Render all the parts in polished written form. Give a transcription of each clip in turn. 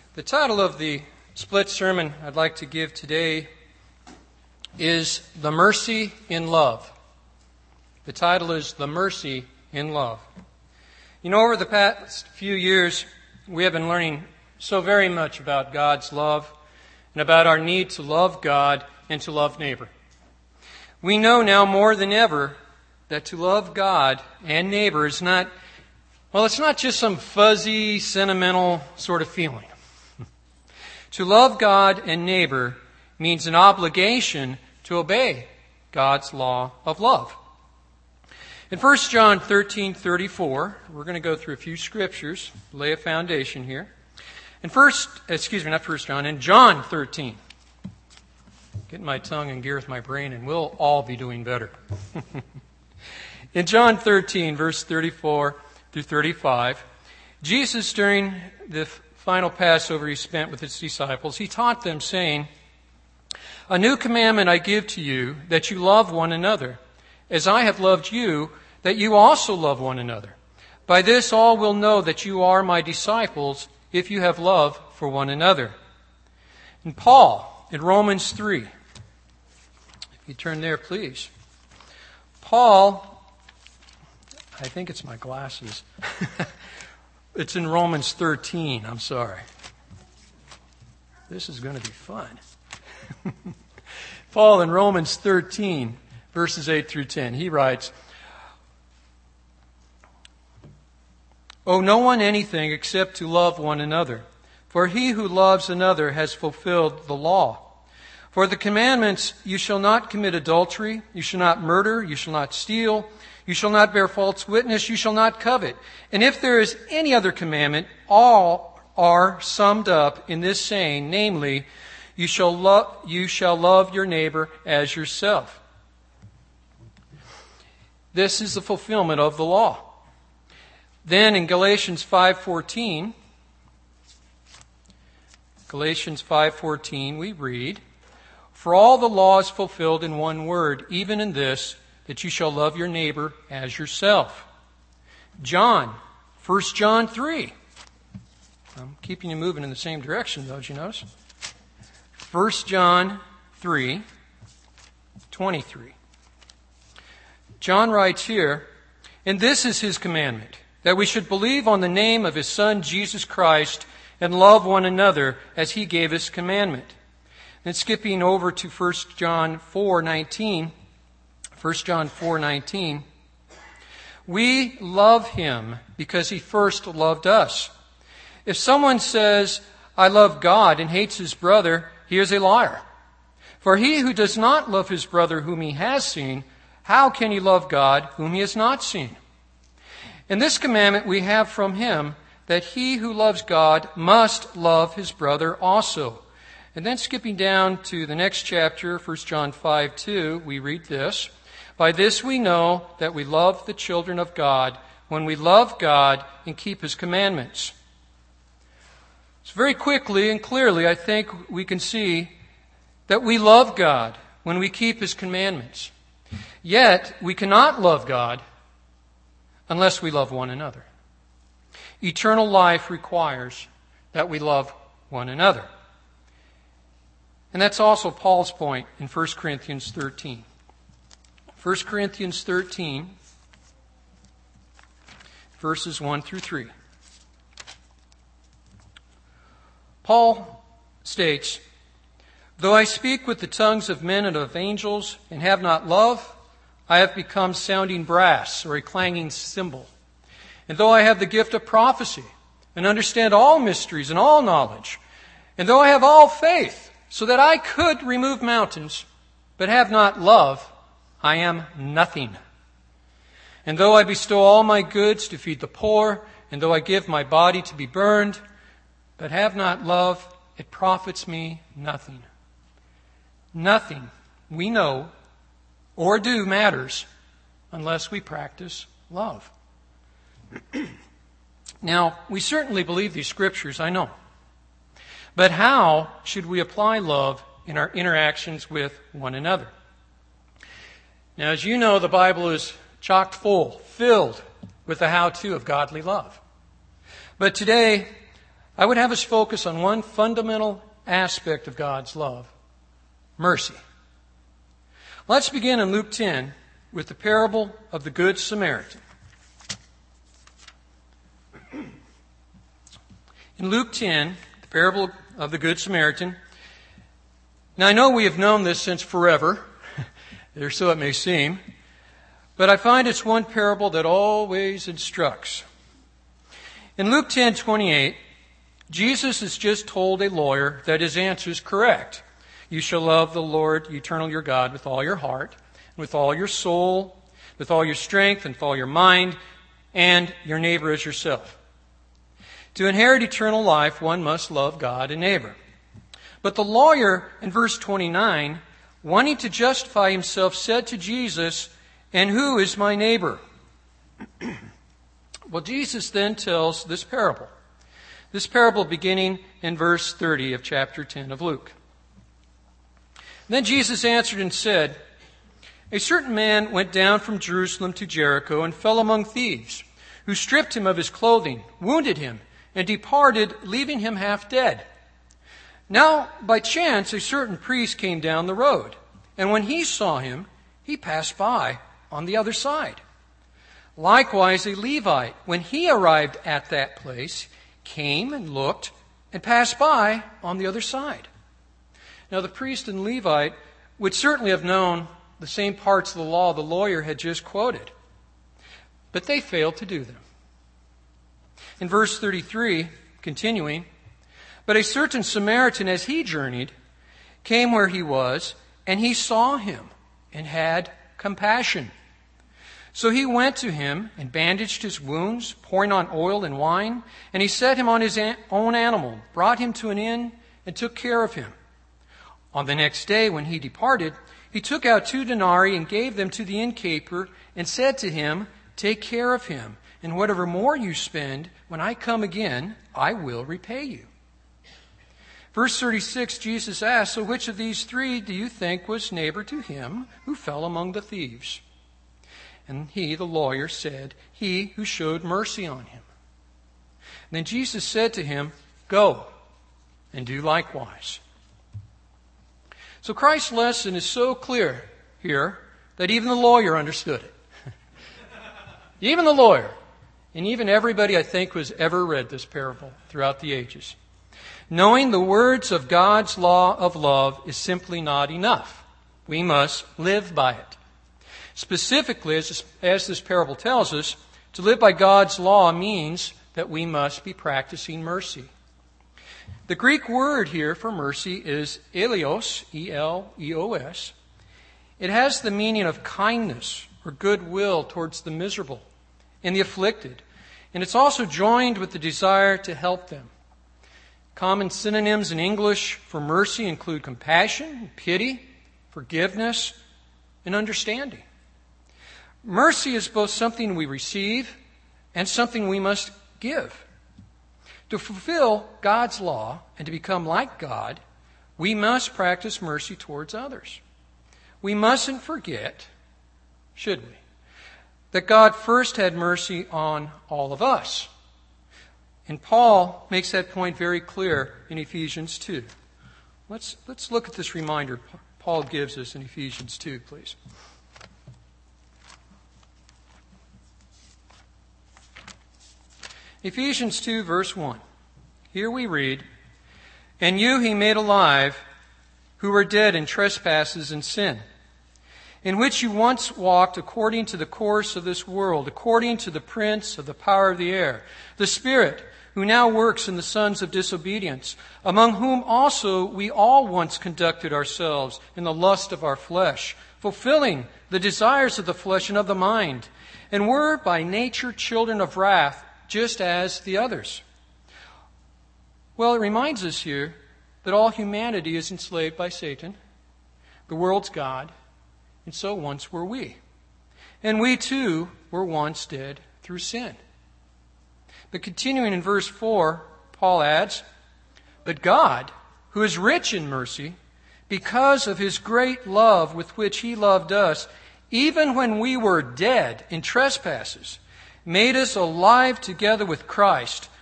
The title of the split sermon I'd like to give today is The Mercy in Love. The title is The Mercy in Love. You know, over the past few years, we have been learning so very much about God's love and about our need to love God and to love neighbor. We know now more than ever that to love God and neighbor is not, well, it's not just some fuzzy, sentimental sort of feeling. To love God and neighbor means an obligation to obey God's law of love. In 1 John 13:34, we're going to go through a few scriptures, lay a foundation here. In John 13. Getting my tongue in gear with my brain, and we'll all be doing better. In John 13, verse 34 through 35, Jesus, during the final Passover he spent with his disciples, he taught them, saying, "A new commandment I give to you, that you love one another, as I have loved you, that you also love one another. By this all will know that you are my disciples, if you have love for one another." And Paul, in Romans 3, if you turn there, please. Paul, I think it's my glasses. It's in Romans 13, I'm sorry. This is going to be fun. Paul in Romans 13, verses 8 through 10, he writes, "Owe no one anything except to love one another. For he who loves another has fulfilled the law. For the commandments, you shall not commit adultery, you shall not murder, you shall not steal, you shall not bear false witness, you shall not covet. And if there is any other commandment, all are summed up in this saying, namely, you shall love your neighbor as yourself." This is the fulfillment of the law. Then in Galatians 5:14, we read, "For all the law is fulfilled in one word, even in this, that you shall love your neighbor as yourself." 1 John 3. I'm keeping you moving in the same direction, though, as you notice. 1 John 3:23. John writes here, "And this is his commandment, that we should believe on the name of his Son, Jesus Christ, and love one another as he gave us commandment." And skipping over to 1 John 4:19, "We love him because he first loved us. If someone says, 'I love God,' and hates his brother, he is a liar. For he who does not love his brother whom he has seen, how can he love God whom he has not seen? And this commandment we have from him, that he who loves God must love his brother also." And then skipping down to the next chapter, 1 John 5:2, we read this, "By this we know that we love the children of God, when we love God and keep his commandments." So very quickly and clearly, I think we can see that we love God when we keep his commandments. Yet, we cannot love God unless we love one another. Eternal life requires that we love one another. And that's also Paul's point in 1 Corinthians 13. 1 Corinthians 13, verses 1 through 3. Paul states, "Though I speak with the tongues of men and of angels and have not love, I have become sounding brass or a clanging cymbal. And though I have the gift of prophecy and understand all mysteries and all knowledge, and though I have all faith so that I could remove mountains, but have not love, I am nothing. And though I bestow all my goods to feed the poor, and though I give my body to be burned, but have not love, it profits me nothing." Nothing we know or do matters unless we practice love. Now, we certainly believe these scriptures, I know. But how should we apply love in our interactions with one another? Now, as you know, the Bible is chock full, filled with the how-to of godly love. But today, I would have us focus on one fundamental aspect of God's love: mercy. Let's begin in Luke 10 with the parable of the Good Samaritan. In Luke 10, the parable of the Good Samaritan. Now, I know we have known this since forever, or so it may seem, but I find it's one parable that always instructs. In Luke 10:28, Jesus has just told a lawyer that his answer is correct. You shall love the Lord, eternal your God, with all your heart, with all your soul, with all your strength, and with all your mind, and your neighbor as yourself. To inherit eternal life, one must love God and neighbor. But the lawyer, in verse 29, wanting to justify himself, said to Jesus, "And who is my neighbor?" Well, Jesus then tells this parable. This parable beginning in verse 30 of chapter 10 of Luke. Then Jesus answered and said, "A certain man went down from Jerusalem to Jericho and fell among thieves, who stripped him of his clothing, wounded him, and departed, leaving him half dead. Now, by chance, a certain priest came down the road, and when he saw him, he passed by on the other side. Likewise, a Levite, when he arrived at that place, came and looked and passed by on the other side." Now, the priest and Levite would certainly have known the same parts of the law the lawyer had just quoted, but they failed to do them. In verse 33, continuing, "But a certain Samaritan, as he journeyed, came where he was, and he saw him and had compassion. So he went to him and bandaged his wounds, pouring on oil and wine, and he set him on his own animal, brought him to an inn, and took care of him. On the next day, when he departed, he took out 2 denarii and gave them to the innkeeper, and said to him, 'Take care of him, and whatever more you spend, when I come again, I will repay you.'" Verse 36, Jesus asked, "So which of these 3 do you think was neighbor to him who fell among the thieves?" And he, the lawyer, said, "He who showed mercy on him." And then Jesus said to him, "Go and do likewise." So Christ's lesson is so clear here that even the lawyer understood it. Even the lawyer, and even everybody I think who's ever read this parable throughout the ages. Knowing the words of God's law of love is simply not enough. We must live by it. Specifically, as this parable tells us, to live by God's law means that we must be practicing mercy. The Greek word here for mercy is eleos, E-L-E-O-S. It has the meaning of kindness or goodwill towards the miserable and the afflicted, and it's also joined with the desire to help them. Common synonyms in English for mercy include compassion, pity, forgiveness, and understanding. Mercy is both something we receive and something we must give. To fulfill God's law and to become like God, we must practice mercy towards others. We mustn't forget, should we, that God first had mercy on all of us. And Paul makes that point very clear in Ephesians 2. Let's look at this reminder Paul gives us in Ephesians 2, please. Ephesians 2, verse 1. Here we read, "And you he made alive, who were dead in trespasses and sin, in which you once walked according to the course of this world, according to the prince of the power of the air, the Spirit, who now works in the sons of disobedience, among whom also we all once conducted ourselves in the lust of our flesh, fulfilling the desires of the flesh and of the mind, and were by nature children of wrath, just as the others." Well, it reminds us here that all humanity is enslaved by Satan. The world's God, and so once were we. And we too were once dead through sin. But continuing in verse 4, Paul adds, "But God, who is rich in mercy, because of his great love with which he loved us, even when we were dead in trespasses, made us alive together with Christ.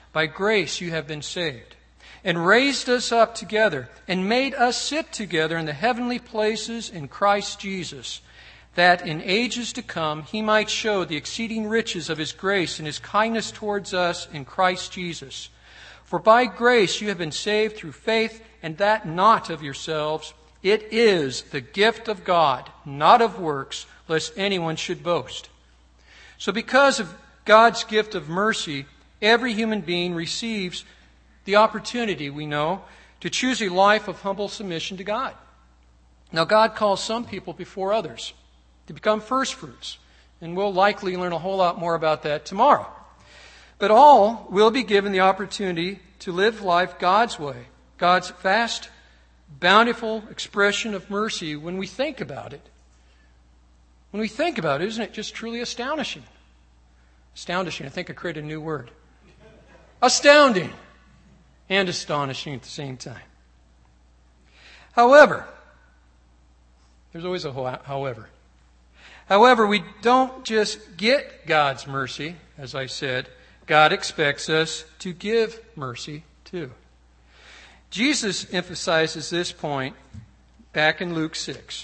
By grace you have been saved, and raised us up together, and made us sit together in the heavenly places in Christ Jesus, that in ages to come he might show the exceeding riches of his grace and his kindness towards us in Christ Jesus. For by grace you have been saved through faith, and that not of yourselves. It is the gift of God, not of works, lest anyone should boast. So because of God's gift of mercy, every human being receives the opportunity, we know, to choose a life of humble submission to God. Now, God calls some people before others to become firstfruits, and we'll likely learn a whole lot more about that tomorrow. But all will be given the opportunity to live life God's way, God's vast, bountiful expression of mercy when we think about it. When we think about it, isn't it just truly astonishing? Astonishing, I think I created a new word. Astounding and astonishing at the same time. However, there's always a however. However, we don't just get God's mercy, as I said. God expects us to give mercy too. Jesus emphasizes this point back in Luke 6.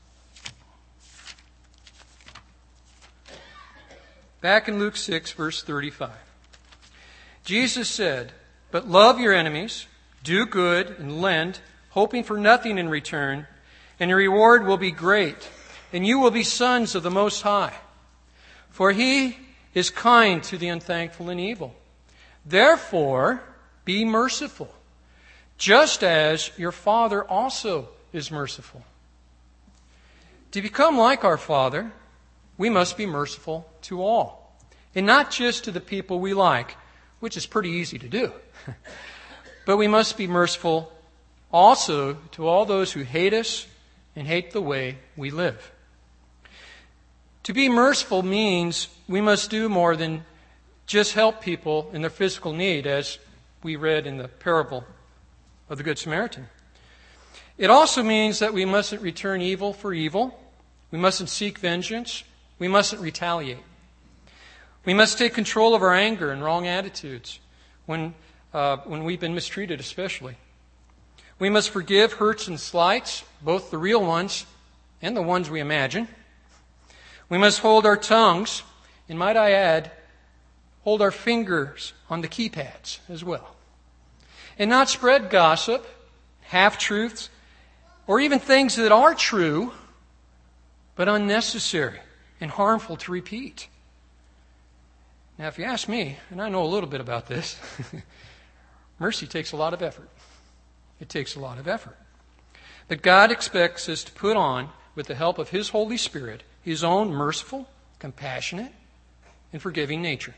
Back in Luke 6, verse 35. Jesus said, "But love your enemies, do good, and lend, hoping for nothing in return, and your reward will be great, and you will be sons of the Most High. For He is kind to the unthankful and evil. Therefore, be merciful, just as your Father also is merciful." To become like our Father, we must be merciful to all, and not just to the people we like, which is pretty easy to do. But we must be merciful also to all those who hate us and hate the way we live. To be merciful means we must do more than just help people in their physical need, as we read in the parable of the Good Samaritan. It also means that we mustn't return evil for evil. We mustn't seek vengeance. We mustn't retaliate. We must take control of our anger and wrong attitudes when we've been mistreated especially. We must forgive hurts and slights, both the real ones and the ones we imagine. We must hold our tongues, and might I add, hold our fingers on the keypads as well. And not spread gossip, half-truths, or even things that are true, but unnecessary and harmful to repeat. Now, if you ask me, and I know a little bit about this, mercy takes a lot of effort. It takes a lot of effort. But God expects us to put on, with the help of His Holy Spirit, His own merciful, compassionate, and forgiving nature.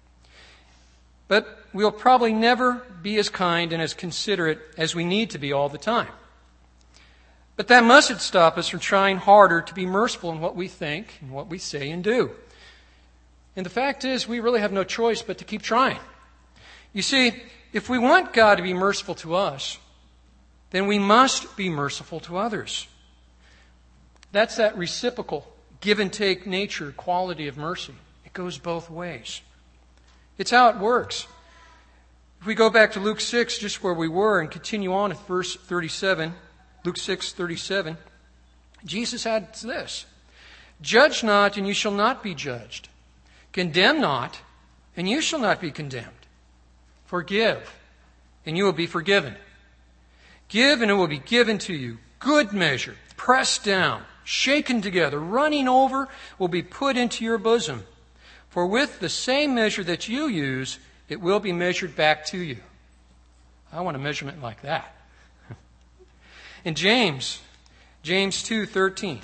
But we'll probably never be as kind and as considerate as we need to be all the time. But that mustn't stop us from trying harder to be merciful in what we think and what we say and do. And the fact is, we really have no choice but to keep trying. You see, if we want God to be merciful to us, then we must be merciful to others. That's that reciprocal, give and take nature, quality of mercy. It goes both ways. It's how it works. If we go back to Luke 6, just where we were, and continue on at verse 37, Luke 6:37, Jesus adds this: "Judge not, and you shall not be judged. Condemn not, and you shall not be condemned. Forgive, and you will be forgiven. Give, and it will be given to you. Good measure, pressed down, shaken together, running over, will be put into your bosom. For with the same measure that you use, it will be measured back to you." I want a measurement like that. In James 2:13.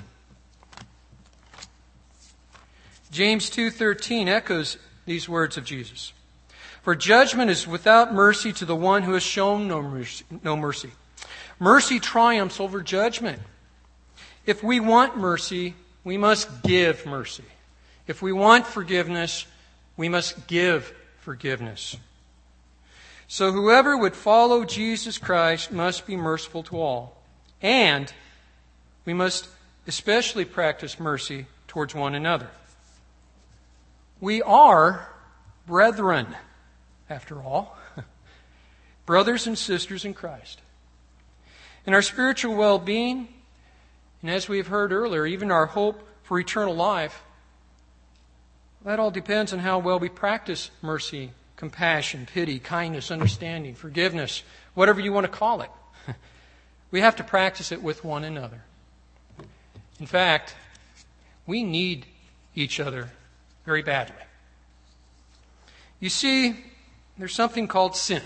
James 2:13 echoes these words of Jesus. "For judgment is without mercy to the one who has shown no mercy. Mercy triumphs over judgment." If we want mercy, we must give mercy. If we want forgiveness, we must give forgiveness. So whoever would follow Jesus Christ must be merciful to all. And we must especially practice mercy towards one another. We are brethren. after all. Brothers and sisters in Christ. And our spiritual well-being, and as we've heard earlier, even our hope for eternal life, that all depends on how well we practice mercy, compassion, pity, kindness, understanding, forgiveness, whatever you want to call it. We have to practice it with one another. In fact, we need each other very badly. You see, there's something called sin.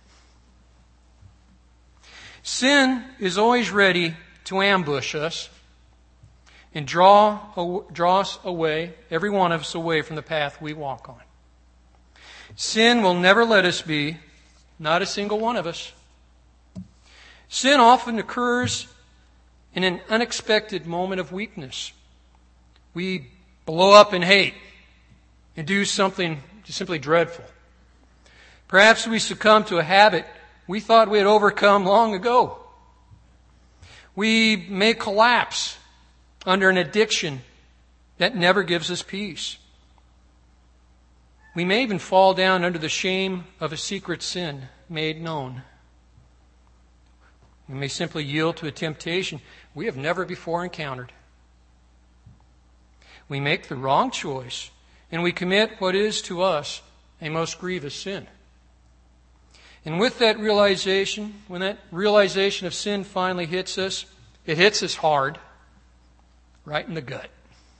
Sin is always ready to ambush us and draw us away, every one of us away from the path we walk on. Sin will never let us be, not a single one of us. Sin often occurs in an unexpected moment of weakness. We blow up in hate and do something simply dreadful. Perhaps we succumb to a habit we thought we had overcome long ago. We may collapse under an addiction that never gives us peace. We may even fall down under the shame of a secret sin made known. We may simply yield to a temptation we have never before encountered. We make the wrong choice, and we commit what is to us a most grievous sin. And with that realization, when that realization of sin finally hits us, it hits us hard, right in the gut.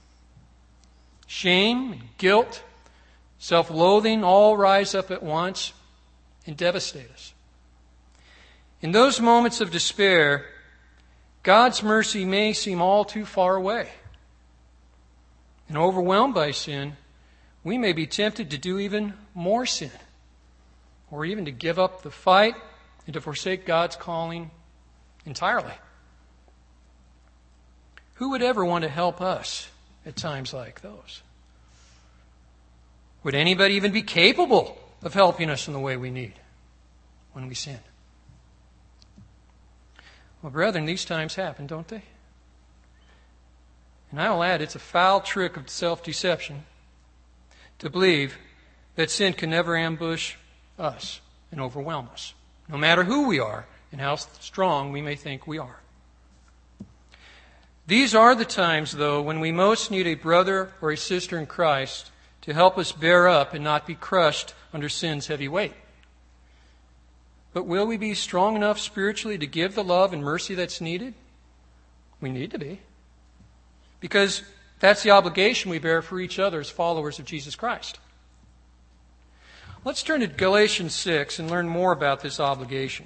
Shame and guilt, self-loathing all rise up at once and devastate us. In those moments of despair, God's mercy may seem all too far away. And overwhelmed by sin, we may be tempted to do even more sin, or even to give up the fight and to forsake God's calling entirely. Who would ever want to help us at times like those? Would anybody even be capable of helping us in the way we need when we sin? Well, brethren, these times happen, don't they? And I will add, it's a foul trick of self-deception to believe that sin can never ambush us and overwhelm us, no matter who we are and how strong we may think we are. These are the times, though, when we most need a brother or a sister in Christ to help us bear up and not be crushed under sin's heavy weight. But will we be strong enough spiritually to give the love and mercy that's needed? We need to be. Because that's the obligation we bear for each other as followers of Jesus Christ. Let's turn to Galatians 6 and learn more about this obligation.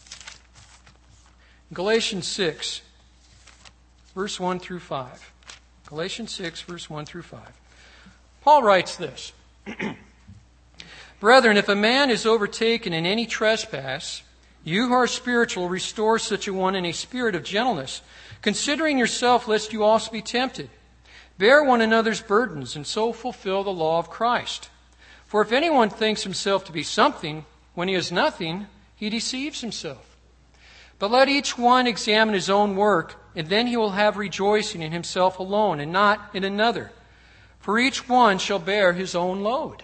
Galatians 6, verse 1 through 5. Galatians 6, verse 1 through 5. Paul writes this. Brethren, if a man is overtaken in any trespass, you who are spiritual, restore such a one in a spirit of gentleness, considering yourself lest you also be tempted. Bear one another's burdens, and so fulfill the law of Christ. For if anyone thinks himself to be something, when he is nothing, he deceives himself. But let each one examine his own work, and then he will have rejoicing in himself alone, and not in another. For each one shall bear his own load.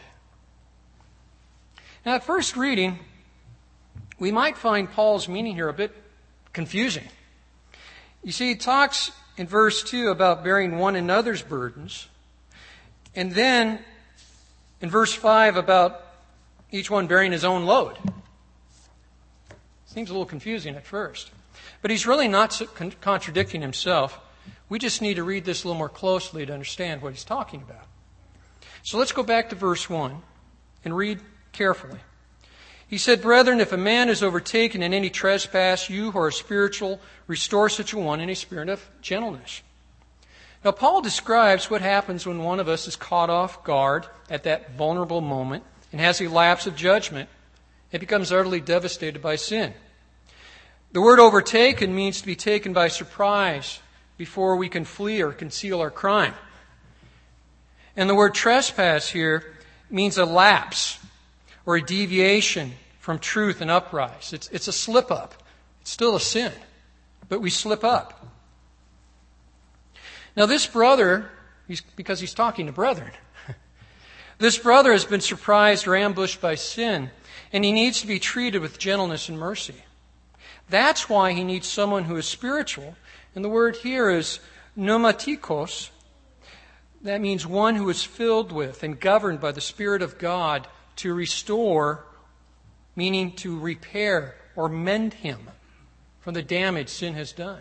Now, at first reading, we might find Paul's meaning here a bit confusing. You see, he talks in verse 2 about bearing one another's burdens, and then in verse 5 about each one bearing his own load. Seems a little confusing at first. But he's really not contradicting himself. We just need to read this a little more closely to understand what he's talking about. So let's go back to verse 1 and read carefully. He said, Brethren, if a man is overtaken in any trespass, you who are spiritual, restore such a one in a spirit of gentleness. Now, Paul describes what happens when one of us is caught off guard at that vulnerable moment and has a lapse of judgment and becomes utterly devastated by sin. The word overtaken means to be taken by surprise before we can flee or conceal our crime. And the word trespass here means a lapse or a deviation from truth and uprise. It's a slip-up. It's still a sin, but we slip up. Now this brother, because he's talking to brethren, This brother has been surprised or ambushed by sin, and he needs to be treated with gentleness and mercy. That's why he needs someone who is spiritual. And the word here is pneumatikos. That means one who is filled with and governed by the Spirit of God to restore, meaning to repair or mend him from the damage sin has done.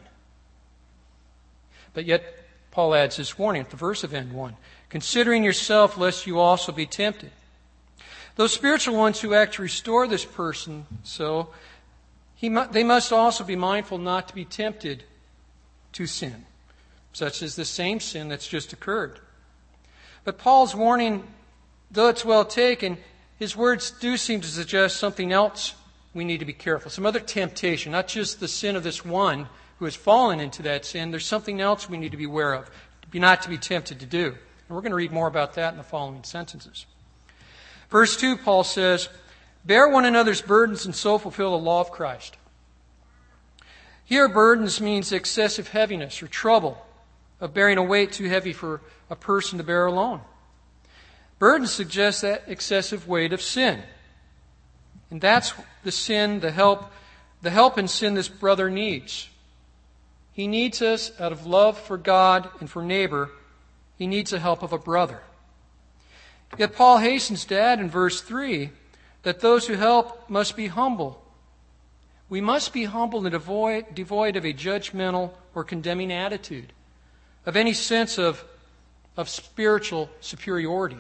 But yet, Paul adds this warning at the verse of end 1. Considering yourself, lest you also be tempted. Those spiritual ones who act to restore this person, they must also be mindful not to be tempted to sin, such as the same sin that's just occurred. But Paul's warning, though it's well taken, his words do seem to suggest something else we need to be careful. Some other temptation, not just the sin of this one who has fallen into that sin. There's something else we need to be aware of, not to be tempted to do. And we're going to read more about that in the following sentences. Verse 2, Paul says, bear one another's burdens and so fulfill the law of Christ. Here, burdens means excessive heaviness or trouble of bearing a weight too heavy for a person to bear alone. Burden suggests that excessive weight of sin. And that's the sin, the help and sin this brother needs. He needs us out of love for God and for neighbor. He needs the help of a brother. Yet Paul hastens to add in verse 3 that those who help must be humble. We must be humble and devoid of a judgmental or condemning attitude, of any sense of spiritual superiority.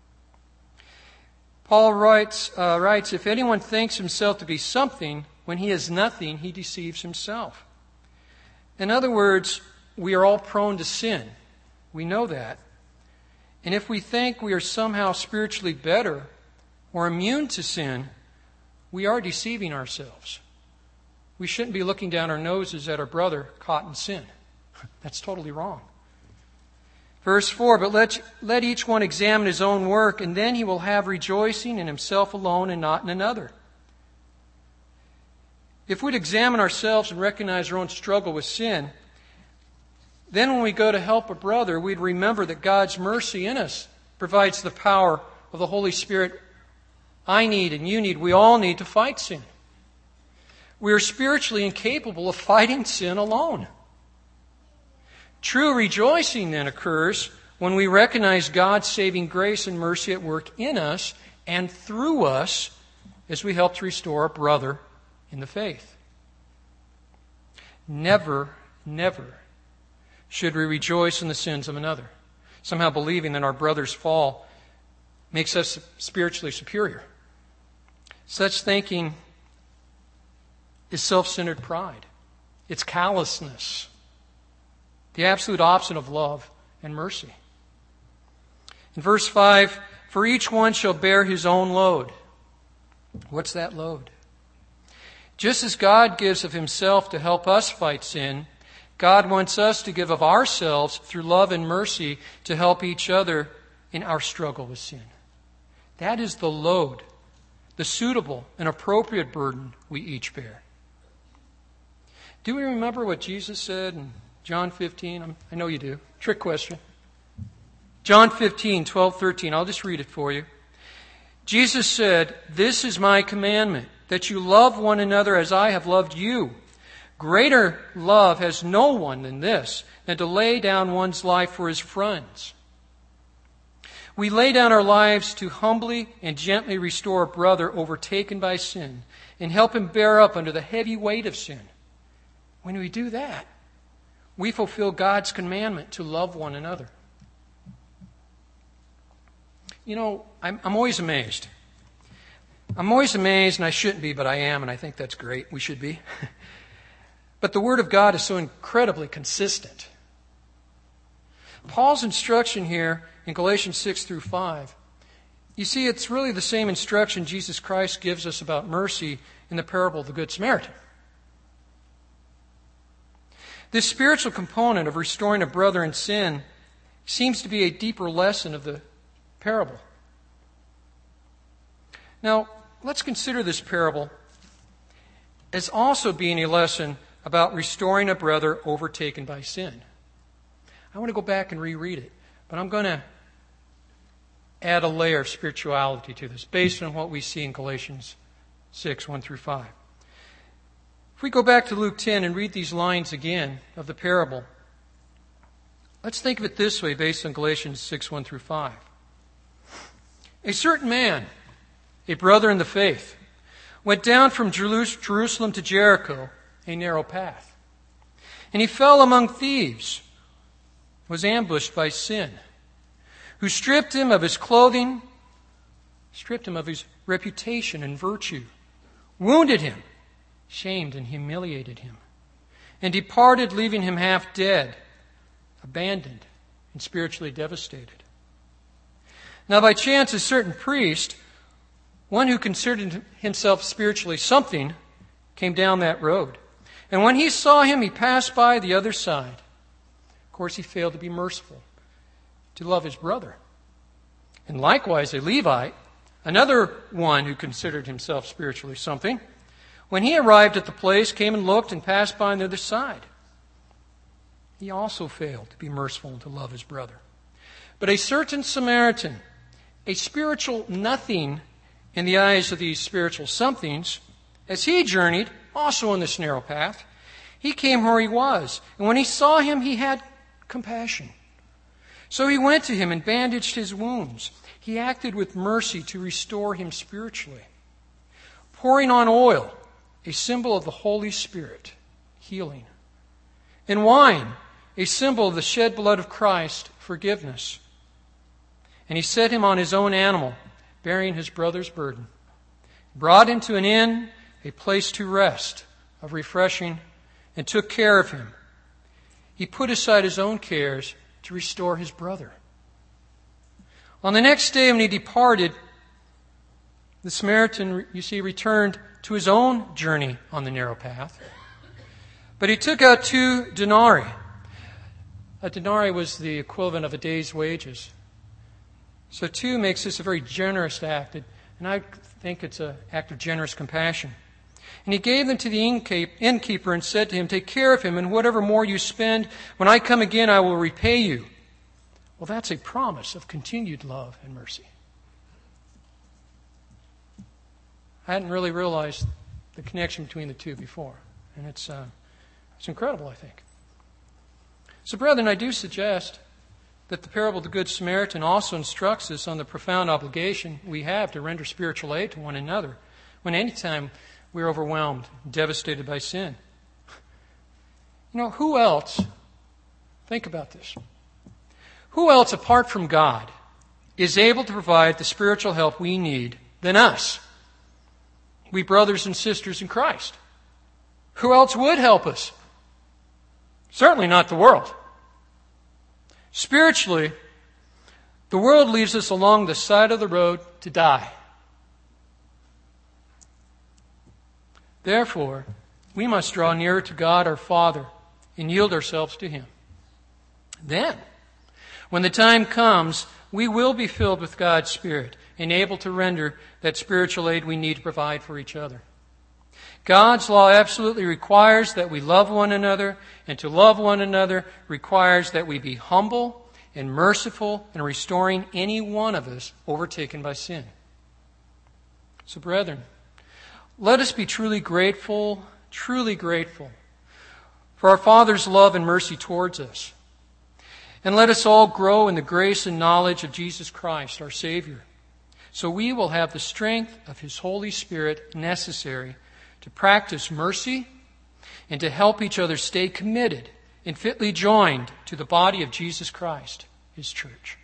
Paul writes, if anyone thinks himself to be something when he is nothing, he deceives himself. In other words, we are all prone to sin. We know that. And if we think we are somehow spiritually better or immune to sin, we are deceiving ourselves. We shouldn't be looking down our noses at our brother caught in sin. That's totally wrong. Verse 4, but let each one examine his own work, and then he will have rejoicing in himself alone and not in another. If we'd examine ourselves and recognize our own struggle with sin, then when we go to help a brother, we'd remember that God's mercy in us provides the power of the Holy Spirit I need and you need, we all need to fight sin. We are spiritually incapable of fighting sin alone. True rejoicing then occurs when we recognize God's saving grace and mercy at work in us and through us as we help to restore a brother in the faith. Never, never should we rejoice in the sins of another, somehow believing that our brother's fall makes us spiritually superior. Such thinking is self-centered pride. It's callousness, the absolute opposite of love and mercy. In verse 5, for each one shall bear his own load. What's that load? Just as God gives of himself to help us fight sin, God wants us to give of ourselves through love and mercy to help each other in our struggle with sin. That is the load, the suitable and appropriate burden we each bear. Do we remember what Jesus said in John 15? I know you do. Trick question. John 15, 12, 13. I'll just read it for you. Jesus said, this is my commandment, that you love one another as I have loved you. Greater love has no one than this, than to lay down one's life for his friends. We lay down our lives to humbly and gently restore a brother overtaken by sin and help him bear up under the heavy weight of sin. When we do that, we fulfill God's commandment to love one another. You know, I'm always amazed. I'm always amazed, and I shouldn't be, but I am, and I think that's great. We should be. But the Word of God is so incredibly consistent. Paul's instruction here in Galatians 6 through 5, you see, it's really the same instruction Jesus Christ gives us about mercy in the parable of the Good Samaritan. This spiritual component of restoring a brother in sin seems to be a deeper lesson of the parable. Now, let's consider this parable as also being a lesson about restoring a brother overtaken by sin. I want to go back and reread it, but I'm going to add a layer of spirituality to this based on what we see in Galatians 6, 1 through 5. If we go back to Luke 10 and read these lines again of the parable, let's think of it this way based on Galatians 6, 1 through 5. A certain man, a brother in the faith, went down from Jerusalem to Jericho, a narrow path. And he fell among thieves, was ambushed by sin, who stripped him of his clothing, stripped him of his reputation and virtue, wounded him, shamed and humiliated him, and departed, leaving him half dead, abandoned, and spiritually devastated. Now by chance a certain priest, one who considered himself spiritually something, came down that road. And when he saw him, he passed by the other side. Of course, he failed to be merciful, to love his brother. And likewise, a Levite, another one who considered himself spiritually something, when he arrived at the place, came and looked and passed by on the other side. He also failed to be merciful and to love his brother. But a certain Samaritan, a spiritual nothing in the eyes of these spiritual somethings, as he journeyed, also on this narrow path, he came where he was. And when he saw him, he had compassion. So he went to him and bandaged his wounds. He acted with mercy to restore him spiritually, pouring on oil, a symbol of the Holy Spirit, healing, and wine, a symbol of the shed blood of Christ, forgiveness. And he set him on his own animal, bearing his brother's burden, brought him to an inn, a place to rest, of refreshing, and took care of him. He put aside his own cares to restore his brother. On the next day when he departed, the Samaritan, you see, returned to his own journey on the narrow path. But he took out 2 denarii. A denarii was the equivalent of a day's wages. So 2 makes this a very generous act, and I think it's an act of generous compassion. And he gave them to the innkeeper and said to him, "Take care of him, and whatever more you spend, when I come again, I will repay you." Well, that's a promise of continued love and mercy. I hadn't really realized the connection between the 2 before, and it's incredible, I think. So, brethren, I do suggest that the parable of the Good Samaritan also instructs us on the profound obligation we have to render spiritual aid to one another when any time we're overwhelmed, devastated by sin. Who else, think about this, who else apart from God is able to provide the spiritual help we need than us? We brothers and sisters in Christ. Who else would help us? Certainly not the world. Spiritually, the world leaves us along the side of the road to die. Therefore, we must draw nearer to God our Father and yield ourselves to Him. Then, when the time comes, we will be filled with God's Spirit and able to render that spiritual aid we need to provide for each other. God's law absolutely requires that we love one another, and to love one another requires that we be humble and merciful in restoring any one of us overtaken by sin. So, brethren, let us be truly grateful for our Father's love and mercy towards us. And let us all grow in the grace and knowledge of Jesus Christ, our Savior, so we will have the strength of His Holy Spirit necessary to practice mercy and to help each other stay committed and fitly joined to the body of Jesus Christ, His church.